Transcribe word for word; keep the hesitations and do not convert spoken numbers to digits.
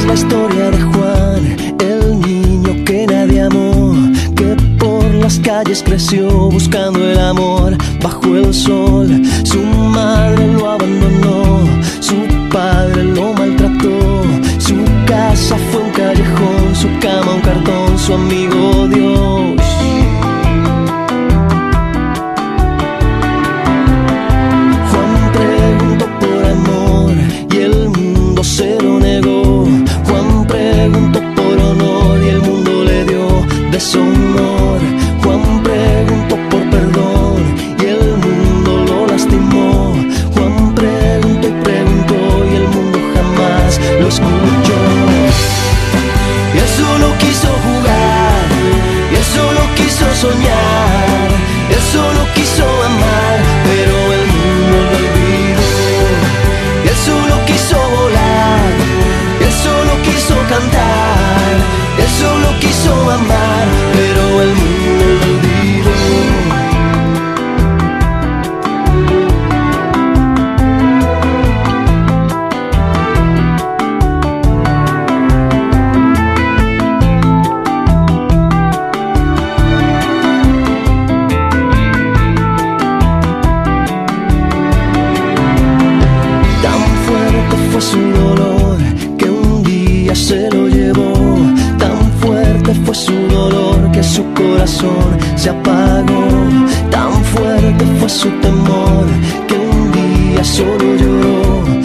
la historia de Juan, el niño que nadie amó, que por las calles creció buscando el amor bajo el sol. Su madre lo abandonó, su padre lo maltrató, su casa fue un callejón, su cama un cartón, su amigo Dios. Juan preguntó por amor y el mundo se lo negó. Juan preguntó por honor y el mundo le dio deshonor. Juan preguntó por perdón y el mundo lo lastimó. Juan preguntó y preguntó y el mundo jamás lo escuchó. Y él solo quiso jugar, y él solo quiso soñar, y él solo quiso amar, pero el mundo lo olvidó. Y él solo quiso volar, y él solo quiso cantar, y él solo quiso amar, pero el mundo lo olvidó. Fue su dolor que un día se lo llevó. Tan fuerte fue su dolor que su corazón se apagó. Tan fuerte fue su temor que un día solo lloró.